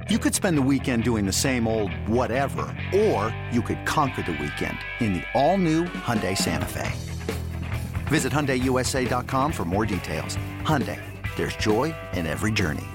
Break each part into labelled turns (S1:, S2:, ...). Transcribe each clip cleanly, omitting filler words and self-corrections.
S1: You could spend the weekend doing the same old whatever, or you could conquer the weekend in the all-new Hyundai Santa Fe. Visit HyundaiUSA.com for more details. Hyundai, there's joy in every journey.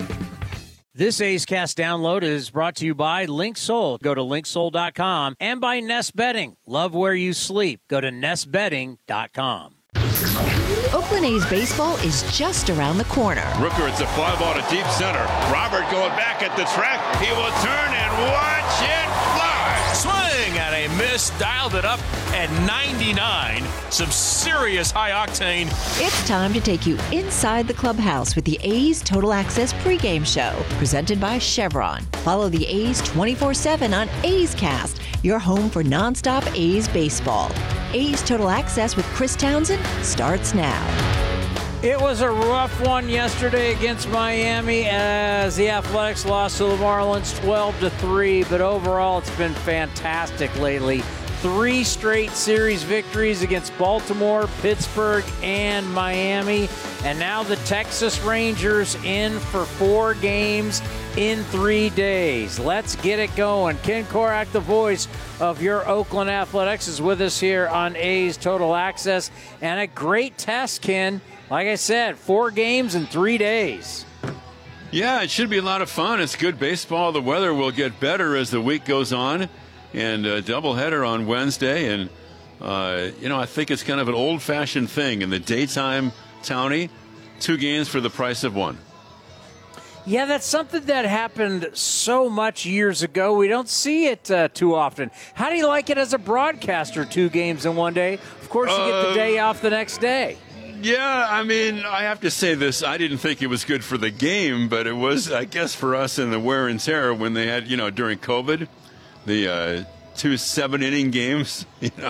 S2: This A's Cast download is brought to you by LinkSoul. Go to LinkSoul.com and by Nest Bedding. Love where you sleep. Go to NestBedding.com.
S3: Oakland A's baseball is just around the corner.
S4: Rooker, it's a fly ball to deep center. Robert going back at the track. He will turn and watch it fly.
S5: Swing and a miss. Dialed it up at 99. Some serious high octane.
S3: It's time to take you inside the clubhouse with the A's Total Access pregame show, presented by Chevron. Follow the A's 24/7 on A's Cast, your home for nonstop A's baseball. A's Total Access with Chris Townsend starts now.
S2: It was a rough one yesterday against Miami as the Athletics lost to the Marlins 12-3, but overall it's been fantastic lately. 3 straight series victories against Baltimore, Pittsburgh, and Miami. And now the Texas Rangers in for 4 games in 3 days. Let's get it going. Ken Korak, the voice of your Oakland Athletics, is with us here on A's Total Access. And a great test, Ken. Like I said, 4 games in 3 days.
S4: Yeah, it should be a lot of fun. It's good baseball. The weather will get better as the week goes on. And a doubleheader on Wednesday. And, I think it's kind of an old-fashioned thing. In the daytime, Townie, 2 games for the price of 1.
S2: Yeah, that's something that happened so much years ago. We don't see it too often. How do you like it as a broadcaster, 2 games in 1 day? Of course, you get the day off the next day.
S4: Yeah, I mean, I have to say this. I didn't think it was good for the game, but it was, I guess, for us in the wear and tear when they had, during COVID, the 2 7-inning games,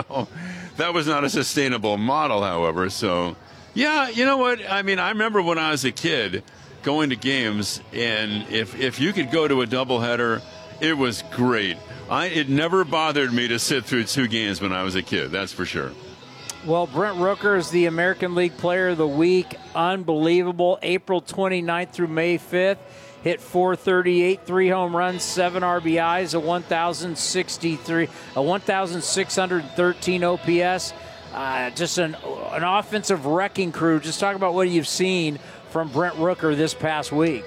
S4: that was not a sustainable model, however. So, yeah, you know what? I mean, I remember when I was a kid going to games, and if you could go to a doubleheader, it was great. It never bothered me to sit through 2 games when I was a kid, that's for sure.
S2: Well, Brent Rooker is the American League Player of the Week. Unbelievable. April 29th through May 5th. Hit .438, 3 home runs, 7 RBIs, a 1,613 OPS. Just an offensive wrecking crew. Just talk about what you've seen from Brent Rooker this past week.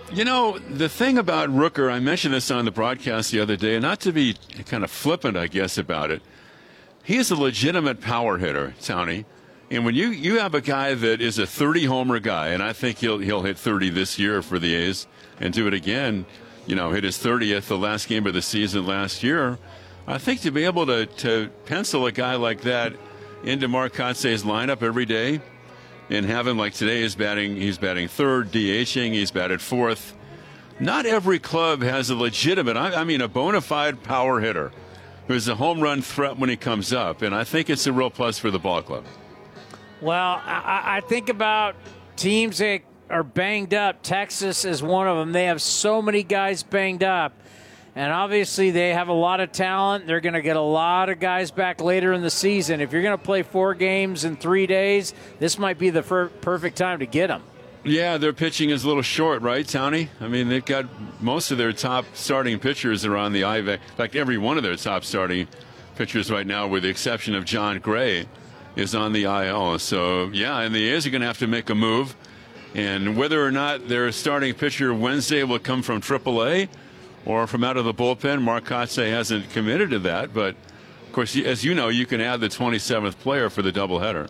S4: The thing about Rooker, I mentioned this on the broadcast the other day, and not to be kind of flippant, I guess, about it. He is a legitimate power hitter, Townie. And when you have a guy that is a 30-homer guy, and I think he'll hit 30 this year for the A's and do it again, hit his 30th the last game of the season last year, I think to be able to pencil a guy like that into Mark Kotze's lineup every day and have him like today he's batting 3rd, DHing, he's batted 4th. Not every club has a legitimate, a bona fide power hitter who's a home run threat when he comes up, and I think it's a real plus for the ball club.
S2: Well, I think about teams that are banged up. Texas is one of them. They have so many guys banged up, and obviously they have a lot of talent. They're going to get a lot of guys back later in the season. If you're going to play 4 games in 3 days, this might be the perfect time to get them.
S4: Yeah, their pitching is a little short, right, Townie? I mean, they've got most of their top starting pitchers are on the IVAC. In fact, every one of their top starting pitchers right now, with the exception of John Gray, is on the IL. So, yeah, and the A's are going to have to make a move. And whether or not their starting pitcher Wednesday will come from AAA or from out of the bullpen, Mark Kotze hasn't committed to that. But, of course, as you know, you can add the 27th player for the doubleheader.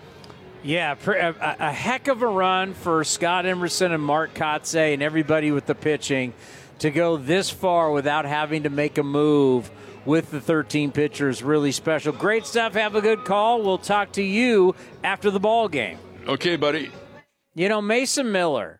S2: Yeah, a heck of a run for Scott Emerson and Mark Kotze and everybody with the pitching to go this far without having to make a move with the 13 pitchers. Really special. Great stuff. Have a good call. We'll talk to you after the ball game.
S4: Okay, buddy.
S2: Mason Miller,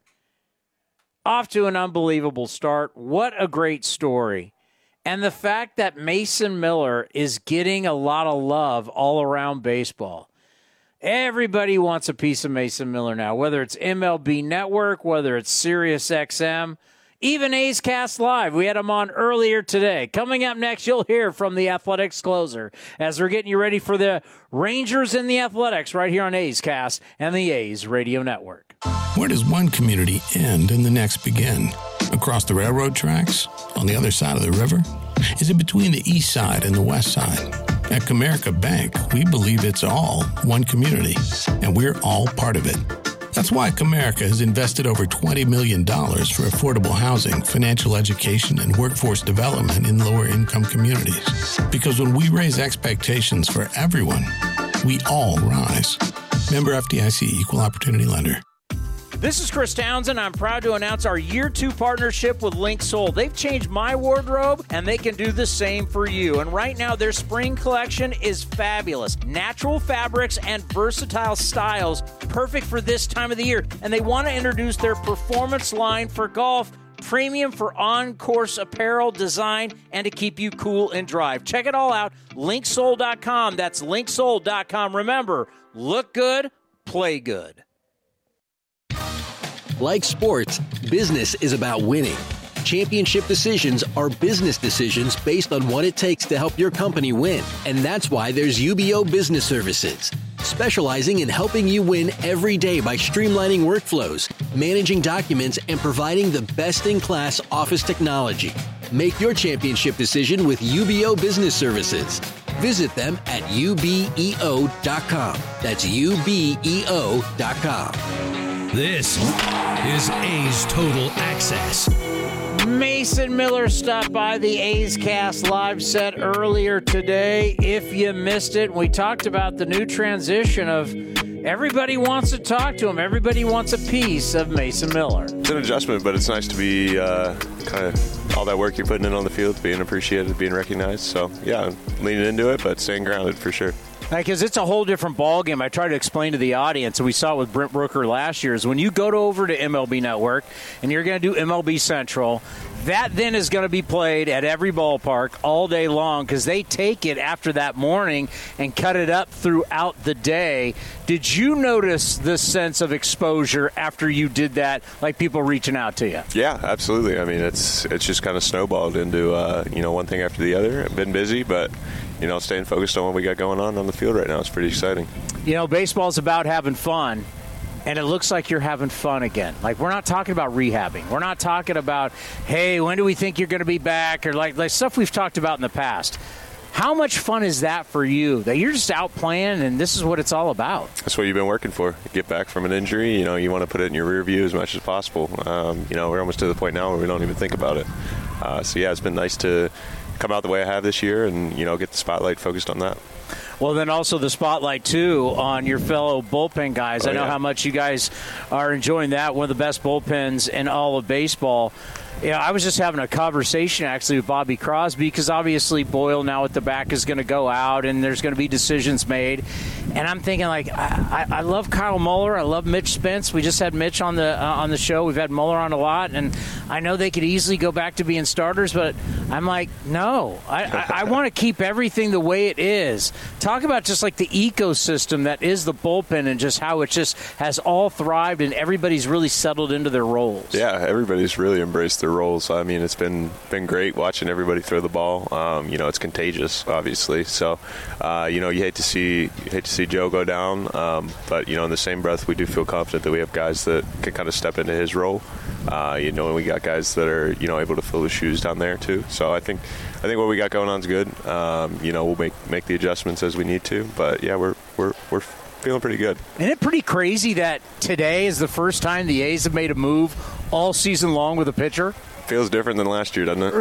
S2: off to an unbelievable start. What a great story. And the fact that Mason Miller is getting a lot of love all around baseball. Everybody wants a piece of Mason Miller now, whether it's MLB Network, whether it's Sirius XM, even A's Cast Live. We had him on earlier today. Coming up next, you'll hear from the Athletics closer as we're getting you ready for the Rangers and the Athletics right here on A's Cast and the A's Radio Network.
S6: Where does one community end and the next begin? A across the railroad tracks on the other side of the river? Is it between the east side and the west side? At Comerica Bank, we believe it's all one community, and we're all part of it. That's why Comerica has invested over $20 million for affordable housing, financial education, and workforce development in lower-income communities. Because when we raise expectations for everyone, we all rise. Member FDIC, Equal Opportunity Lender.
S2: This is Chris Townsend. I'm proud to announce our Year 2 partnership with Link Soul. They've changed my wardrobe, and they can do the same for you. And right now, their spring collection is fabulous. Natural fabrics and versatile styles, perfect for this time of the year. And they want to introduce their performance line for golf, premium for on-course apparel design, and to keep you cool and dry. Check it all out, linksoul.com. That's linksoul.com. Remember, look good, play good.
S7: Like sports, business is about winning. Championship decisions are business decisions based on what it takes to help your company win. And that's why there's UBO Business Services, specializing in helping you win every day by streamlining workflows, managing documents, and providing the best-in-class office technology. Make your championship decision with UBO Business Services. Visit them at ubeo.com. That's ubeo.com.
S8: This is A's Total Access.
S2: Mason Miller stopped by the A's Cast live set earlier today. If you missed it, we talked about the new transition of everybody wants to talk to him. Everybody wants a piece of Mason Miller.
S9: It's an adjustment, but it's nice to be kind of all that work you're putting in on the field, being appreciated, being recognized. So, yeah, I'm leaning into it, but staying grounded for sure.
S2: Because it's a whole different ballgame. I try to explain to the audience, and we saw it with Brent Rooker last year, is when you go over to MLB Network and you're going to do MLB Central, that then is going to be played at every ballpark all day long because they take it after that morning and cut it up throughout the day. Did you notice the sense of exposure after you did that, like people reaching out to you?
S9: Yeah, absolutely. I mean, it's just kind of snowballed into, one thing after the other. I've been busy, but staying focused on what we got going on the field right now is pretty exciting.
S2: Baseball's about having fun, and it looks like you're having fun again. Like, we're not talking about rehabbing. We're not talking about, hey, when do we think you're going to be back, or like stuff we've talked about in the past. How much fun is that for you, that you're just out playing and this is what it's all about?
S9: That's what you've been working for. Get back from an injury, you want to put it in your rear view as much as possible. We're almost to the point now where we don't even think about it. It's been nice to come out the way I have this year and, get the spotlight focused on that.
S2: Well, then also the spotlight, too, on your fellow bullpen guys. I know how much you guys are enjoying that, one of the best bullpens in all of baseball. I was just having a conversation, actually, with Bobby Crosby because obviously Boyle now at the back is going to go out and there's going to be decisions made. And I'm thinking, I love Kyle Muller. I love Mitch Spence. We just had Mitch on the show. We've had Muller on a lot. And I know they could easily go back to being starters, but I'm like, no. I want to keep everything the way it is. Talk about just like the ecosystem that is the bullpen and just how it just has all thrived and everybody's really settled into their roles.
S9: Yeah, everybody's really embraced their roles. I mean, it's been great watching everybody throw the ball. It's contagious, obviously. So, you hate to see Joe go down, but in the same breath, we do feel confident that we have guys that can kind of step into his role. And we got guys that are able to fill the shoes down there too. So I think what we got going on is good. We'll make the adjustments as we need to, but yeah, we're feeling pretty good.
S2: Isn't it pretty crazy that today is the first time the A's have made a move all season long with a pitcher?
S9: Feels different than last year, doesn't it?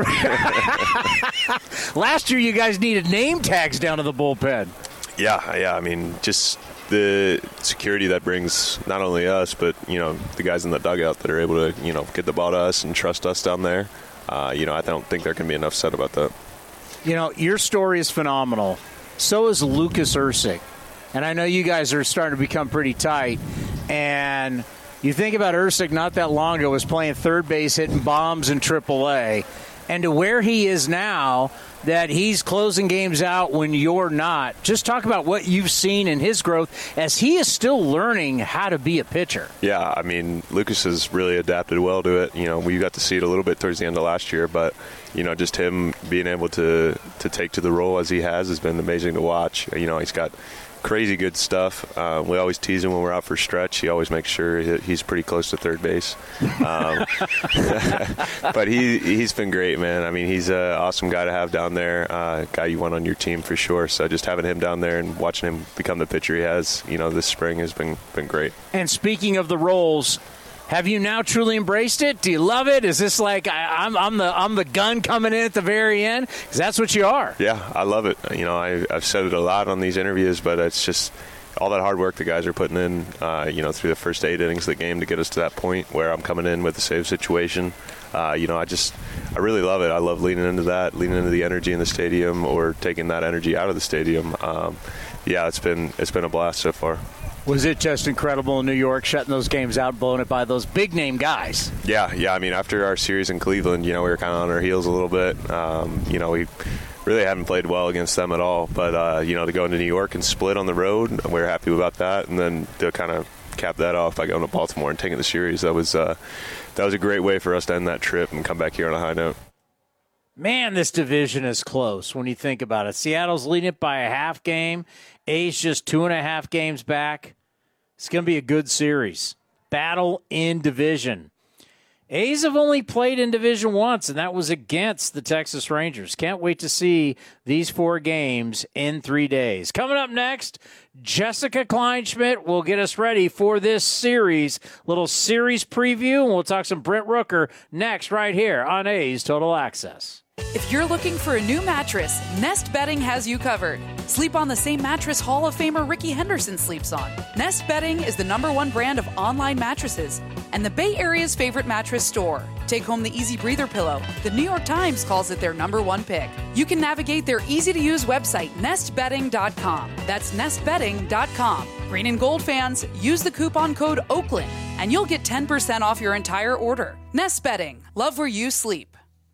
S2: Last year, you guys needed name tags down to the bullpen.
S9: Yeah. I mean, just the security that brings not only us, but, the guys in the dugout that are able to, get the ball to us and trust us down there. I don't think there can be enough said about that.
S2: Your story is phenomenal. So is Lucas Erceg. And I know you guys are starting to become pretty tight. And you think about Erceg not that long ago was playing third base, hitting bombs in AAA. And to where he is now, that he's closing games out when you're not. Just talk about what you've seen in his growth as he is still learning how to be a pitcher.
S9: Yeah, I mean, Lucas has really adapted well to it. We got to see it a little bit towards the end of last year, but, just him being able to take to the role as he has been amazing to watch. He's got crazy good stuff. We always tease him when we're out for stretch. He always makes sure he's pretty close to third base. But he's been great, man. I mean, he's an awesome guy to have down there, guy you want on your team for sure. So just having him down there and watching him become the pitcher he has, this spring has been great.
S2: And speaking of the roles, have you now truly embraced it? Do you love it? Is this like I'm the gun coming in at the very end? Because that's what you are.
S9: Yeah, I love it. I've said it a lot on these interviews, but it's just all that hard work the guys are putting in, through the first 8 innings of the game to get us to that point where I'm coming in with a save situation. I really love it. I love leaning into the energy in the stadium or taking that energy out of the stadium. It's been a blast so far.
S2: Was it just incredible in New York, shutting those games out, blowing it by those big-name guys?
S9: Yeah. I mean, after our series in Cleveland, we were kind of on our heels a little bit. We really haven't played well against them at all. But, to go into New York and split on the road, we're happy about that. And then to kind of cap that off by going to Baltimore and taking the series, that was a great way for us to end that trip and come back here on a high note.
S2: Man, this division is close when you think about it. Seattle's leading it by a half game. A's just 2.5 games back. It's going to be a good series. Battle in division. A's have only played in division once, and that was against the Texas Rangers. Can't wait to see these 4 games in 3 days. Coming up next, Jessica Kleinschmidt will get us ready for this series. Little series preview, and we'll talk some Brent Rooker next right here on A's Total Access.
S10: If you're looking for a new mattress, Nest Bedding has you covered. Sleep on the same mattress Hall of Famer Ricky Henderson sleeps on. Nest Bedding is the #1 brand of online mattresses and the Bay Area's favorite mattress store. Take home the Easy Breather pillow. The New York Times calls it their #1 pick. You can navigate their easy-to-use website, nestbedding.com. That's nestbedding.com. Green and gold fans, use the coupon code Oakland, and you'll get 10% off your entire order. Nest Bedding. Love where you sleep.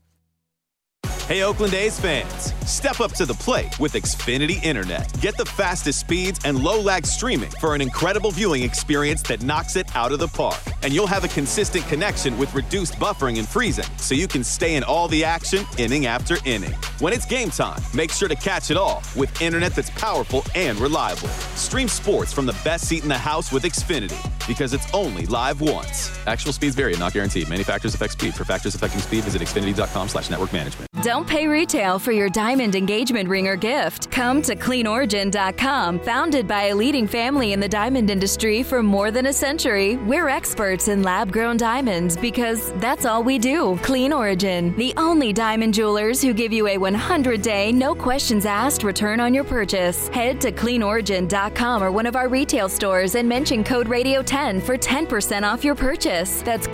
S11: Hey, Oakland A's fans, step up to the plate with Xfinity Internet. Get the fastest speeds and low-lag streaming for an incredible viewing experience that knocks it out of the park. And you'll have a consistent connection with reduced buffering and freezing, so you can stay in all the action inning after inning. When it's game time, make sure to catch it all with internet that's powerful and reliable. Stream sports from the best seat in the house with Xfinity, because it's only live once. Actual speeds vary and not guaranteed. Many factors affect speed. For factors affecting speed, visit xfinity.com/network management.
S12: Don't pay retail for your diamond engagement ring or gift. Come to CleanOrigin.com. Founded by a leading family in the diamond industry for more than a century, we're experts in lab-grown diamonds because that's all we do. Clean Origin, the only diamond jewelers who give you a 100-day, no questions asked return on your purchase. Head to CleanOrigin.com or one of our retail stores and mention code Radio10 for 10% off your purchase. That's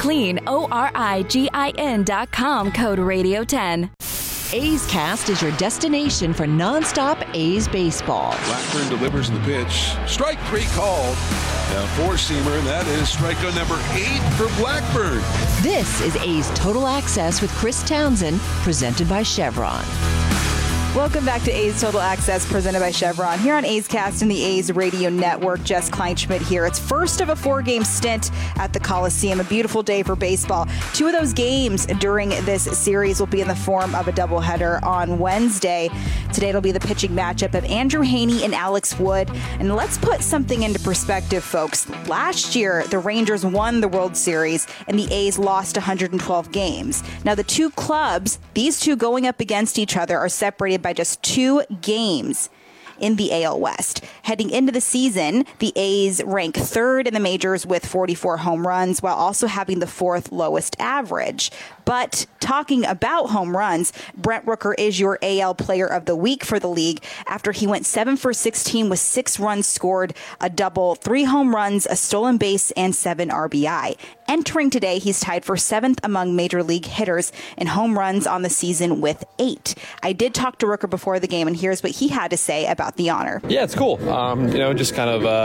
S12: CleanOrigin.com, code Radio10.
S3: A's Cast is your destination for nonstop A's baseball.
S13: Blackburn delivers the pitch. Strike 3 called. Now 4-seamer, and that is strikeout number 8 for Blackburn.
S3: This is A's Total Access with Chris Townsend, presented by Chevron.
S14: Welcome back to A's Total Access, presented by Chevron. Here on A's Cast and the A's Radio Network, Jess Kleinschmidt here. It's first of a 4-game stint at the Coliseum. A beautiful day for baseball. 2 of those games during this series will be in the form of a doubleheader on Wednesday. Today it'll be the pitching matchup of Andrew Heaney and Alex Wood. And let's put something into perspective, folks. Last year, the Rangers won the World Series and the A's lost 112 games. Now, the 2 clubs, these 2 going up against each other, are separated by just 2 games in the AL West. Heading into the season, the A's rank 3rd in the majors with 44 home runs, while also having the 4th lowest average. But talking about home runs, Brent Rooker is your AL Player of the Week for the league after he went 7 for 16 with 6 runs scored, a double, 3 home runs, a stolen base, and 7 RBI. Entering today, he's tied for 7th among major league hitters in home runs on the season with 8. I did talk to Rooker before the game, and here's what he had to say about the honor.
S15: Yeah, it's cool. Just kind of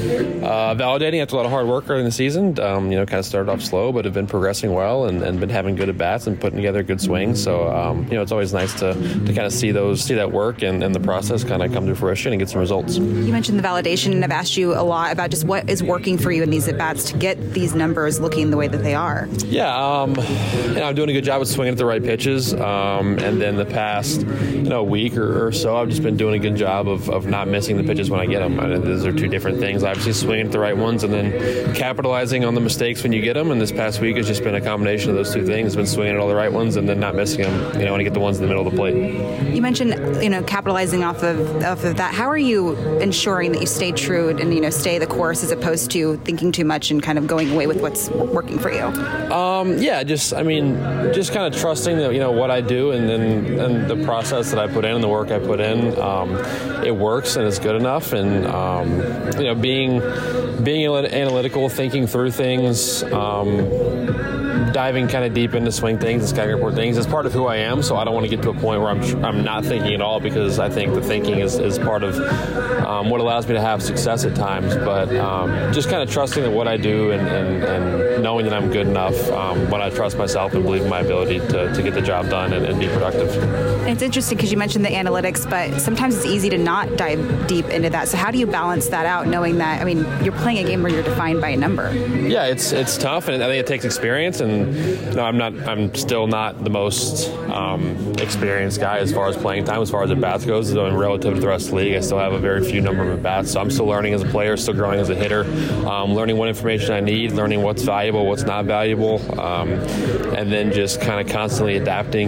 S15: validating after a lot of hard work during the season. Kind of started off slow, but have been progressing well and been having having good at-bats and putting together good swings. So, it's always nice to kind of see that work and the process kind of come to fruition and get some results.
S14: You mentioned the validation, and I've asked you a lot about just what is working for you in these at-bats to get these numbers looking the way that they are.
S15: Yeah, I'm doing a good job of swinging at the right pitches. And then the past, week or so, I've just been doing a good job of not missing the pitches when I get them. Those are two different things. Obviously, swinging at the right ones and then capitalizing on the mistakes when you get them. And this past week has just been a combination of those two things. Been swinging at all the right ones and then not missing them, when you get the ones in the middle of the plate.
S14: You mentioned, capitalizing off of that. How are you ensuring that you stay true and, stay the course as opposed to thinking too much and kind of going away with what's working for you?
S15: Just kind of trusting that, what I do and the process that I put in and the work I put in, it works and it's good enough. And, being analytical, thinking through things, diving kind of deep into swing things and scouting report things is part of who I am. So I don't want to get to a point where I'm not thinking at all, because I think the thinking is part of what allows me to have success at times. But just kind of trusting that what I do and knowing that I'm good enough when I trust myself and believe in my ability to get the job done and be productive.
S14: And it's interesting because you mentioned the analytics, but sometimes it's easy to not dive deep into that. So how do you balance that out, knowing that, you're playing a game where you're defined by a number? Yeah, it's tough, and I think it takes experience. And I'm still not the most experienced guy as far as playing time, as far as at bats goes. Relative to the rest of the league, I still have a very few number of at bats. So I'm still learning as a player, still growing as a hitter, learning what information I need, learning what's valuable, what's not valuable, and then just kind of constantly adapting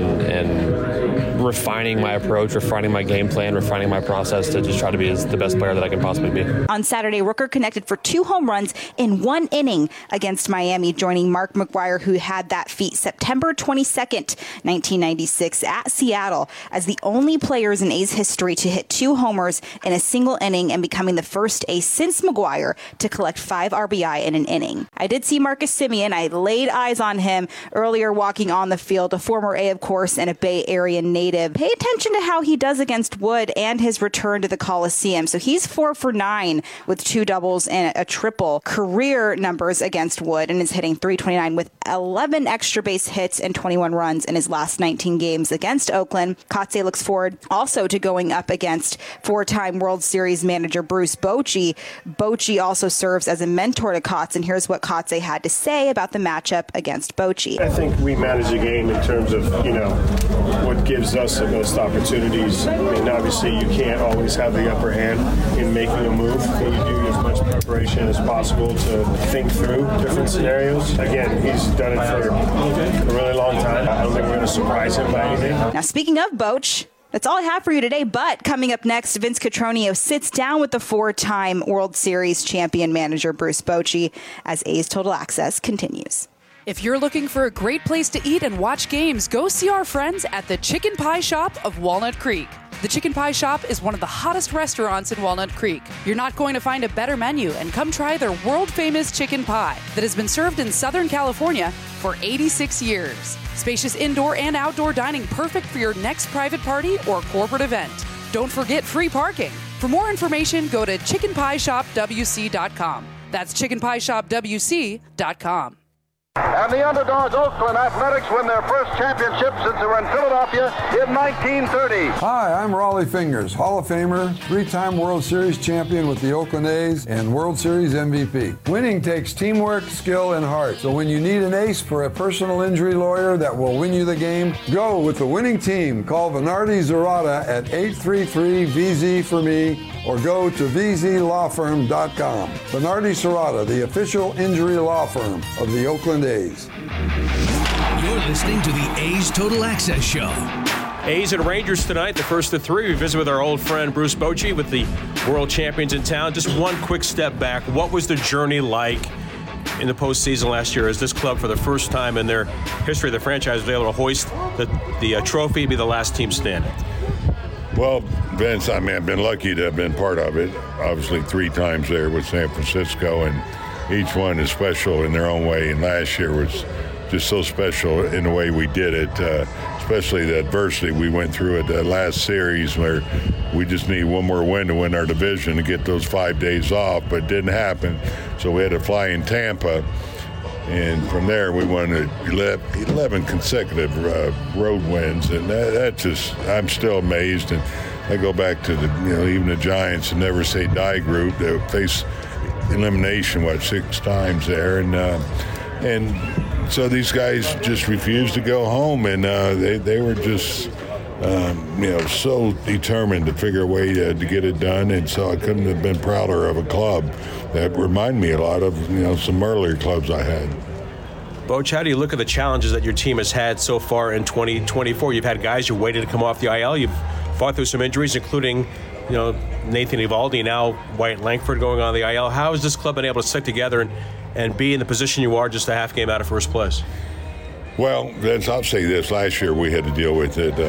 S14: and refining my approach, refining my game plan, refining my process to just try to be the best player that I can possibly be. On Saturday, Rooker connected for 2 home runs in 1 inning against Miami, joining Mark McGwire, who had that feat September 22nd, 1996 at Seattle, as the only players in A's history to hit 2 homers in a single inning and becoming the first Ace since McGwire to collect 5 RBI in an inning. I did see Marcus Semien. I laid eyes on him earlier walking on the field, a former A, of course, and a Bay Area native. Pay attention to how he does against Wood and his return to the Coliseum. So he's 4 for 9 with 2 doubles and a triple, career numbers against Wood, and is hitting .329 with 11 extra base hits and 21 runs in his last 19 games against Oakland. Kotsay looks forward also to going up against 4-time World Series manager Bruce Bochy. Bochy also serves as a mentor to Kotz, and here's what Kotsay had to say about the matchup against Bochy.
S16: I think we manage the game in terms of, what gives us the most opportunities. Obviously you can't always have the upper hand in making a move, but you do as much preparation as possible to think through different scenarios. Again, he's done it for a really long time. I don't think we're going to surprise him by anything.
S14: Now, speaking of Boch, that's all I have for you today, but coming up next, Vince Cotroneo sits down with the 4-time World Series champion manager Bruce Bochy as A's Total Access continues.
S10: If you're looking for a great place to eat and watch games, go see our friends at the Chicken Pie Shop of Walnut Creek. The Chicken Pie Shop is one of the hottest restaurants in Walnut Creek. You're not going to find a better menu, and come try their world-famous chicken pie that has been served in Southern California for 86 years. Spacious indoor and outdoor dining, perfect for your next private party or corporate event. Don't forget free parking. For more information, go to chickenpieshopwc.com. That's chickenpieshopwc.com.
S17: And the underdogs, Oakland Athletics, win their first championship since they were in Philadelphia in 1930.
S18: Hi, I'm Raleigh Fingers, Hall of Famer, 3-time World Series champion with the Oakland A's, and World Series MVP. Winning takes teamwork, skill, and heart. So when you need an ace for a personal injury lawyer that will win you the game, go with the winning team. Call Venardi Zerata at 833-VZ-FOR-ME or go to vzlawfirm.com. Venardi Zerata, the official injury law firm of the Oakland A's.
S8: You're listening to the A's Total Access Show.
S5: A's and Rangers tonight, the first of 3. We visit with our old friend Bruce Bochy with the world champions in town. Just one quick step back. What was the journey like in the postseason last year as this club, for the first time in their history, the franchise was able to hoist the trophy, be the last team standing?
S19: Well, Vince, I've been lucky to have been part of it. Obviously 3 times there with San Francisco, and each one is special in their own way, and last year was just so special in the way we did it, especially the adversity we went through at the last series where we just need one more win to win our division to get those 5 days off, but it didn't happen, so we had to fly in Tampa. And from there, we won 11 consecutive road wins, and that just, I'm still amazed. And I go back to even the Giants and Never Say Die group that faced elimination 6 times there, and so these guys just refused to go home, and they were just so determined to figure a way to get it done. And so I couldn't have been prouder of a club that reminded me a lot of some earlier clubs I had.
S5: Boch, how do you look at the challenges that your team has had so far in 2024? You've had guys who waited to come off the IL. You've fought through some injuries, including Nathan Eovaldi, now Wyatt Langford going on the IL. How has this club been able to stick together and be in the position you are just a half game out of first place?
S19: Well, I'll say this. Last year we had to deal with it.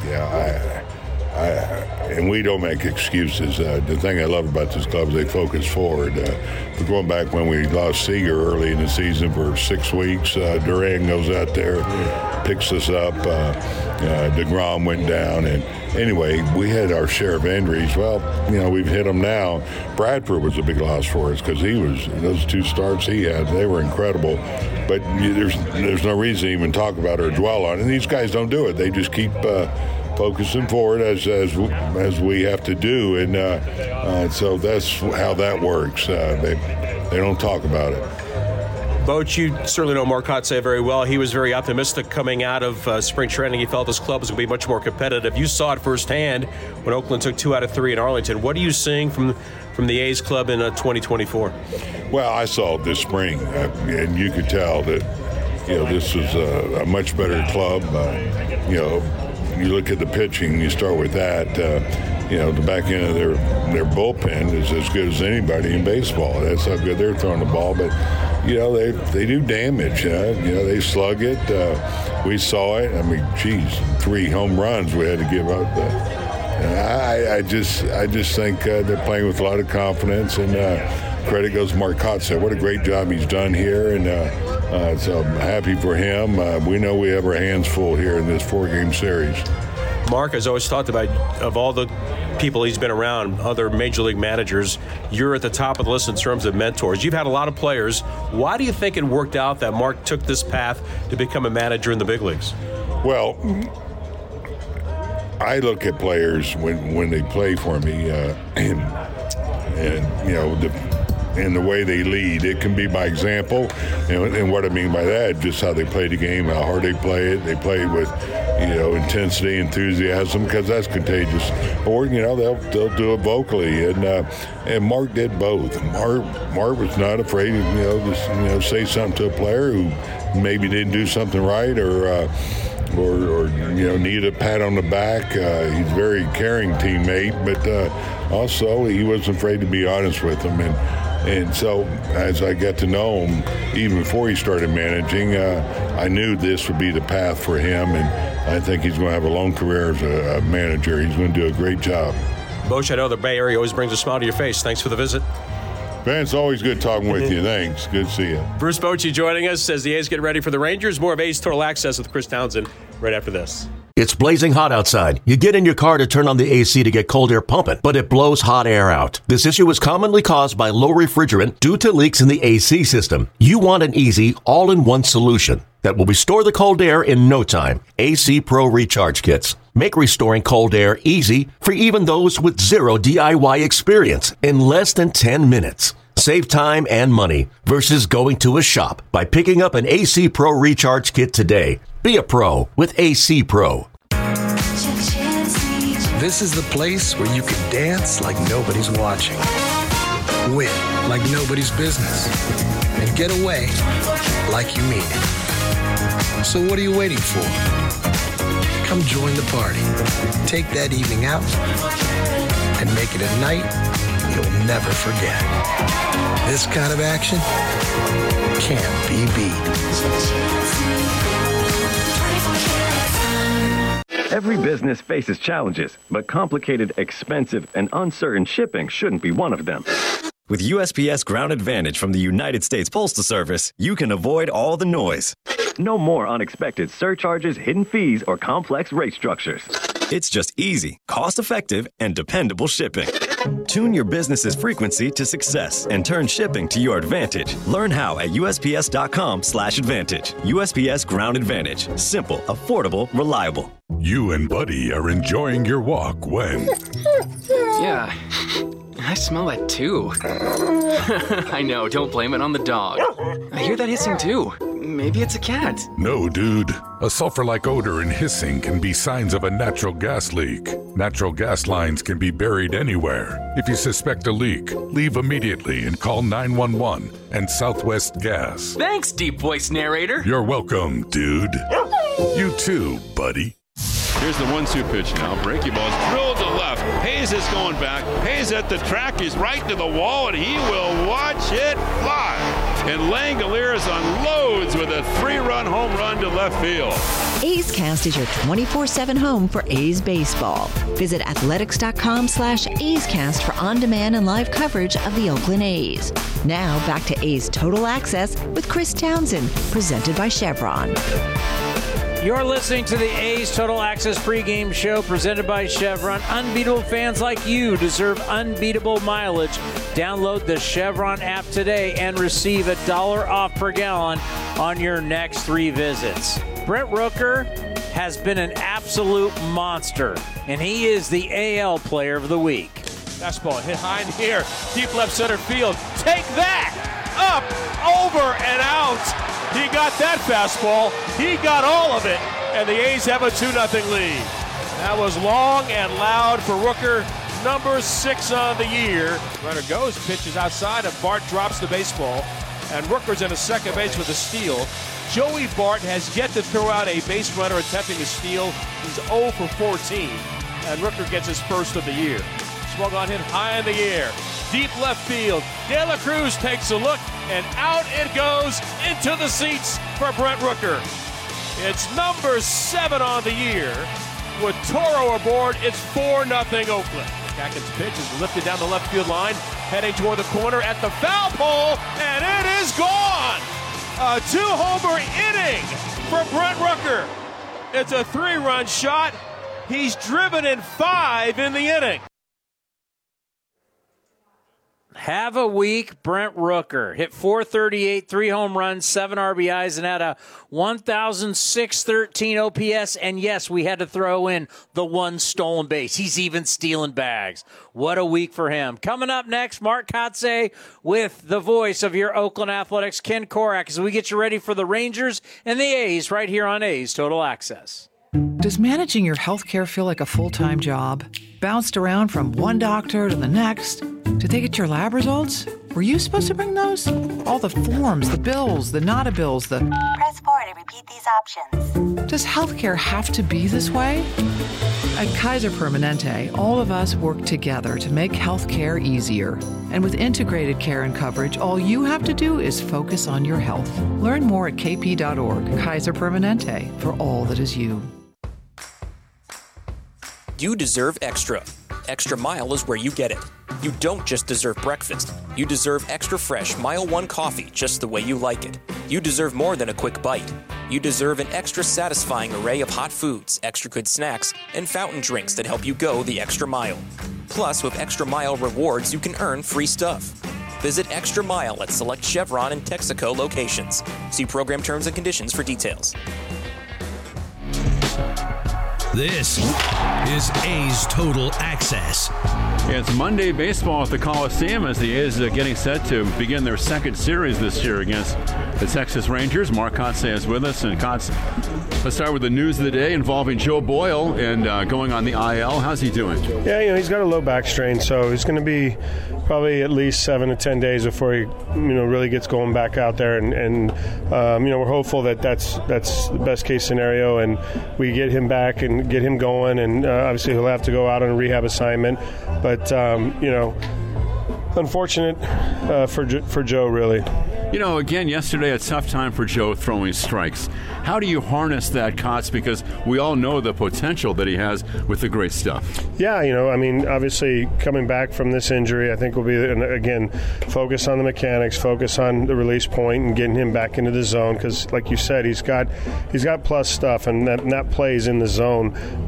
S19: And we don't make excuses. The thing I love about this club is they focus forward. We're going back when we lost Seager early in the season for 6 weeks. Duran goes out there, picks us up. DeGrom went down. And anyway, we had our share of injuries. Well, we've hit them now. Bradford was a big loss for us because those 2 starts he had, they were incredible. But there's no reason to even talk about or dwell on it. And these guys don't do it. They just keep focusing forward as we have to do, and so that's how that works. They don't talk about it.
S5: Boch, you certainly know Mark Kotsay very well. He was very optimistic coming out of spring training. He felt this club was going to be much more competitive. You saw it firsthand when Oakland took 2 out of 3 in Arlington. What are you seeing from the A's club in 2024?
S19: Well, I saw it this spring, and you could tell that this was a much better club. You look at the pitching, you start with that. The back end of their bullpen is as good as anybody in baseball. That's how good they're throwing the ball. But, they do damage. They slug it. We saw it. I mean, 3 home runs we had to give up. I just think they're playing with a lot of confidence, and credit goes to Mark Kotsay. What a great job he's done here, and so I'm happy for him. We know we have our hands full here in this 4-game series.
S5: Mark has always talked about, of all the people he's been around, other major league managers, you're at the top of the list in terms of mentors. You've had a lot of players. Why do you think it worked out that Mark took this path to become a manager in the big leagues?
S19: Well, I look at players when they play for me, and the way they lead. It can be by example, and what I mean by that, just how they play the game, how hard they play it. They play it with, intensity, enthusiasm, because that's contagious. Or, they'll do it vocally, and Mark did both. Mark was not afraid to, just say something to a player who maybe didn't do something right, or need a pat on the back. He's a very caring teammate, but also he wasn't afraid to be honest with them. And so as I got to know him, even before he started managing, I knew this would be the path for him, and I think he's going to have a long career as a manager. He's going to do a great job.
S5: Boch, I know the Bay Area always brings a smile to your face. Thanks for the visit.
S19: Ben, it's always good talking with you. Thanks. Good to see you.
S5: Bruce Bochy joining us as the A's get ready for the Rangers. More of A's Total Access with Chris Townsend right after this.
S20: It's blazing hot outside. You get in your car to turn on the AC to get cold air pumping, but it blows hot air out. This issue is commonly caused by low refrigerant due to leaks in the AC system. You want an easy, all-in-one solution that will restore the cold air in no time. AC Pro Recharge Kits make restoring cold air easy for even those with zero DIY experience in less than 10 minutes. Save time and money versus going to a shop by picking up an AC Pro Recharge Kit today. Be a pro with AC Pro.
S8: This is the place where you can dance like nobody's watching, win like nobody's business, and get away like you mean it. So what are you waiting for? Come join the party. Take that evening out and make it a night you'll never forget. This kind of action can't be beat.
S21: Every business faces challenges, but complicated, expensive, and uncertain shipping shouldn't be one of them.
S22: With USPS Ground Advantage from the United States Postal Service, you can avoid all the noise.
S21: No more unexpected surcharges, hidden fees, or complex rate structures.
S22: It's just easy, cost-effective, and dependable shipping. Tune your business's frequency to success and turn shipping to your advantage. Learn how at USPS.com/advantage. USPS Ground Advantage. Simple, affordable, reliable.
S1: You and Buddy are enjoying your walk when...
S4: Yeah, I smell that too. I know, don't blame it on the dog. I hear that hissing too. Maybe it's a cat.
S1: No, dude. A sulfur-like odor and hissing can be signs of a natural gas leak. Natural gas lines can be buried anywhere. If you suspect a leak, leave immediately and call 911 and Southwest Gas.
S4: Thanks, deep voice narrator.
S1: You're welcome, dude. You too, buddy.
S23: Here's the 1-2 pitch now. Breaking ball is drilled to left. Hayes is going back. Hayes at the track. He's right to the wall, and he will watch it fly. And Langoliers unloads with a 3-run home run to left field.
S3: A's Cast is your 24/7 home for A's baseball. Visit athletics.com/A's Cast for on-demand and live coverage of the Oakland A's. Now back to A's Total Access with Chris Townsend, presented by Chevron.
S2: You're listening to the A's Total Access pregame show presented by Chevron. Unbeatable fans like you deserve unbeatable mileage. Download the Chevron app today and receive $1 off per gallon on your next 3 visits. Brent Rooker has been an absolute monster, and he is the AL Player of the Week.
S5: Fastball hit high in the air, deep left center field. Take that! Up, over, and out. He got that fastball. He got all of it, and the A's have a 2-0 lead. That was long and loud for Rooker, number 6 on the year. Runner goes, pitches outside, and Bart drops the baseball, and Rooker's in a second base with a steal. Joey Bart has yet to throw out a base runner attempting to steal. He's 0 for 14, and Rooker gets his first of the year. Swung on, hit high in the air. Deep left field. De La Cruz takes a look, and out it goes into the seats for Brent Rooker. It's number 7 on the year. With Toro aboard, it's 4-0 Oakland. Kakin's pitch is lifted down the left field line, heading toward the corner at the foul pole, and it is gone! A 2-homer inning for Brent Rooker. It's a 3-run shot. He's driven in 5 in the inning.
S2: Have a week, Brent Rooker. Hit .438, 3 home runs, 7 RBIs, and had a 1,613 OPS. And yes, we had to throw in the 1 stolen base. He's even stealing bags. What a week for him. Coming up next, Mark Kotze with the voice of your Oakland Athletics, Ken Korak, as we get you ready for the Rangers and the A's right here on A's Total Access.
S24: Does managing your health care feel like a full-time job? Bounced around from one doctor to the next? Did they get your lab results? Were you supposed to bring those? All the forms, the bills, the not a bills, the...
S25: Press 4 to repeat these options.
S24: Does healthcare have to be this way? At Kaiser Permanente, all of us work together to make healthcare easier. And with integrated care and coverage, all you have to do is focus on your health. Learn more at kp.org. Kaiser Permanente, for all that is you.
S26: You deserve extra. Extra Mile is where you get it. You don't just deserve breakfast. You deserve extra fresh Mile 1 coffee just the way you like it. You deserve more than a quick bite. You deserve an extra satisfying array of hot foods, extra good snacks, and fountain drinks that help you go the extra mile. Plus, with Extra Mile rewards, you can earn free stuff. Visit Extra Mile at select Chevron and Texaco locations. See program terms and conditions for details.
S27: This is A's Total Access.
S23: It's Monday baseball at the Coliseum as the A's are getting set to begin their second series this year against the Texas Rangers. Mark Kotze is with us. And Kotze, let's start with the news of the day involving Joe Boyle and going on the IL. How's he doing?
S16: Yeah, he's got a low back strain, so he's going to be probably at least 7 to 10 days before he, really gets going back out there. And we're hopeful that that's the best case scenario, and we get him back and get him going. And obviously he'll have to go out on a rehab assignment, but unfortunate for Joe, really.
S23: You know, again, yesterday a tough time for Joe throwing strikes. How do you harness that, Kotz? Because we all know the potential that he has with the great stuff.
S16: Yeah, I mean, obviously coming back from this injury, I think will be, again, focus on the mechanics, focus on the release point and getting him back into the zone because, like you said, he's got plus stuff, and that plays in the zone.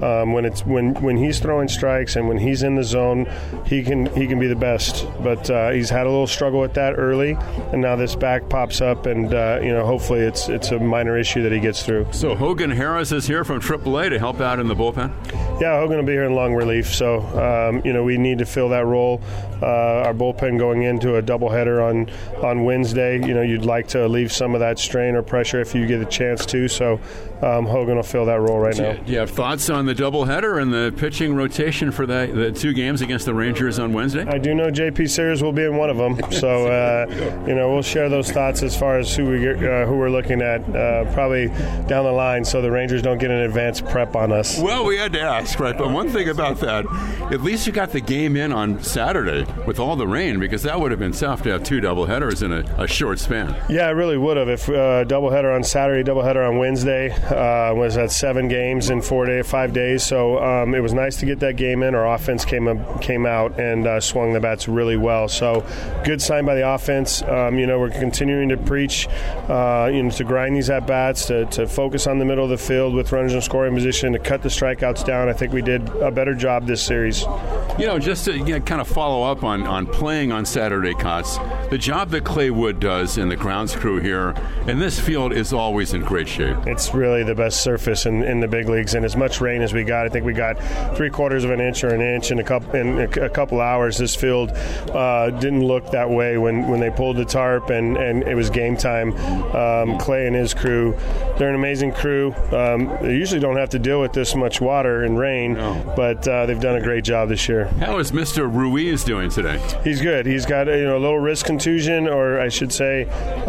S16: When he's throwing strikes and when he's in the zone, he can be the best. But he's had a little struggle with that early, and now this back pops up, and hopefully it's a minor issue that he gets through.
S23: So Hogan Harris is here from AAA to help out in the bullpen?
S16: Yeah, Hogan will be here in long relief, so we need to fill that role. Our bullpen going into a doubleheader on Wednesday, you'd like to alleviate some of that strain or pressure if you get a chance to, so Hogan will fill that role right now.
S23: Do you have thoughts on the doubleheader and the pitching rotation for the 2 games against the Rangers on Wednesday?
S16: I do know J.P. Sears will be in one of them, so we'll share those thoughts as far as who we're looking at probably down the line, so the Rangers don't get an advanced prep on us.
S23: Well, we had to ask, right? But one thing about that, at least you got the game in on Saturday with all the rain, because that would have been tough to have 2 doubleheaders in a short span.
S16: Yeah, it really would have. If doubleheader on Saturday, doubleheader on Wednesday, was at 7 games in 5 days. So it was nice to get that game in. Our offense came out and swung the bats really well. So good sign by the offense. We're continuing to preach, to grind these at bats, to focus on the middle of the field with runners in scoring position, to cut the strikeouts down. I think we did a better job this series.
S23: Just to kind of follow up on playing on Saturday, Kotz, the job that Clay Wood does and the grounds crew here, and this field is always in great shape.
S16: It's really the best surface in the big leagues, and as much rain as we got, I think we got 3/4 of an inch or an inch in a couple hours. This field didn't look that way when they pulled the tarp and it was game time. Clay and his crew, they're an amazing crew. They usually don't have to deal with this much water and rain, but they've done a great job this year.
S23: How is Mr. Ruiz doing today?
S16: He's good. He's got a little wrist contusion, or I should say,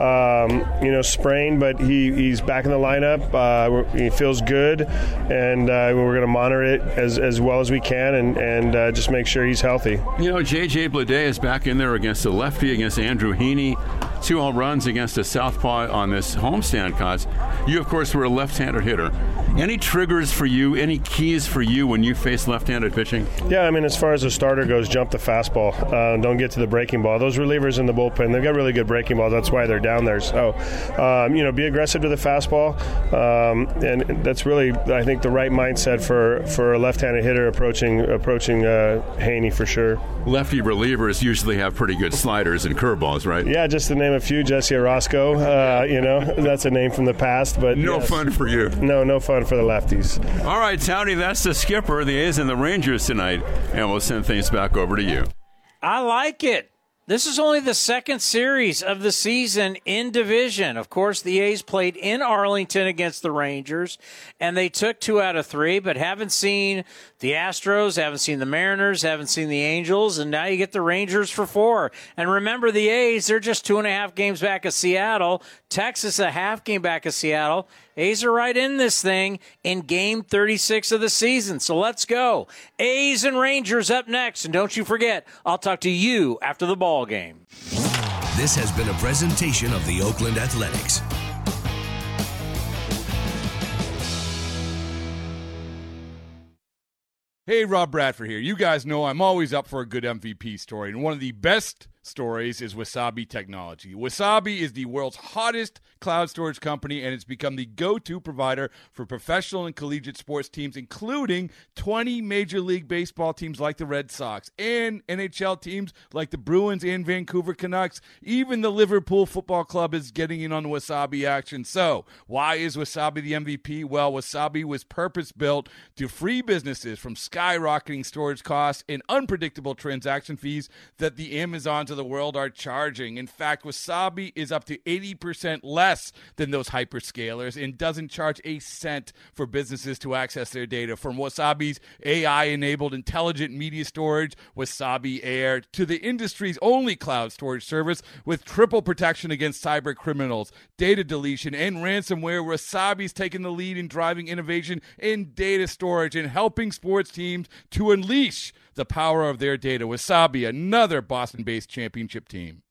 S16: sprain, but he's back in the lineup. He feels good, and we're going to monitor it as well as we can and just make sure he's healthy.
S23: J.J. Bleday is back in there against a lefty, against Andrew Heaney. 2 home runs against a southpaw on this homestand, Kotz. You, of course, were a left-handed hitter. Any triggers for you, any keys for you when you face left-handed pitching?
S16: Yeah, I mean, as far as the starter goes, jump the fastball. Don't get to the breaking ball. Those relievers in the bullpen, they've got really good breaking balls. That's why they're down there. So, be aggressive to the fastball. And that's really, I think, the right mindset for a left-handed hitter approaching Haney for sure.
S23: Lefty relievers usually have pretty good sliders and curveballs, right?
S16: Yeah, just to name a few, Jesse Orozco, that's a name from the past. But
S23: no fun for you.
S16: No fun for the lefties.
S23: All right, Townie, that's the skipper, the A's and the Rangers tonight, and we'll send things back over to you.
S2: I like it. This is only the second series of the season in division. Of course, the A's played in Arlington against the Rangers, and they took 2 out of 3, but haven't seen the Astros, haven't seen the Mariners, haven't seen the Angels, and now you get the Rangers for 4. And remember, the A's, they're just 2.5 games back of Seattle. Texas, a half game back of Seattle. A's are right in this thing in game 36 of the season. So let's go. A's and Rangers up next. And don't you forget, I'll talk to you after the ball game.
S27: This has been a presentation of the Oakland Athletics.
S6: Hey, Rob Bradford here. You guys know I'm always up for a good MVP story, and one of the best stories is Wasabi Technology. Wasabi is the world's hottest cloud storage company, and it's become the go-to provider for professional and collegiate sports teams, including 20 Major League Baseball teams like the Red Sox and NHL teams like the Bruins and Vancouver Canucks. Even the Liverpool Football Club is getting in on the Wasabi action. So, why is Wasabi the MVP? Well, Wasabi was purpose-built to free businesses from skyrocketing storage costs and unpredictable transaction fees that the Amazons of the world are charging. In fact, Wasabi is up to 80% less than those hyperscalers and doesn't charge a cent for businesses to access their data. From Wasabi's AI-enabled intelligent media storage, Wasabi Air, to the industry's only cloud storage service with triple protection against cyber criminals, data deletion, and ransomware, Wasabi's taken the lead in driving innovation in data storage and helping sports teams to unleash the power of their data. Wasabi, another Boston-based championship team.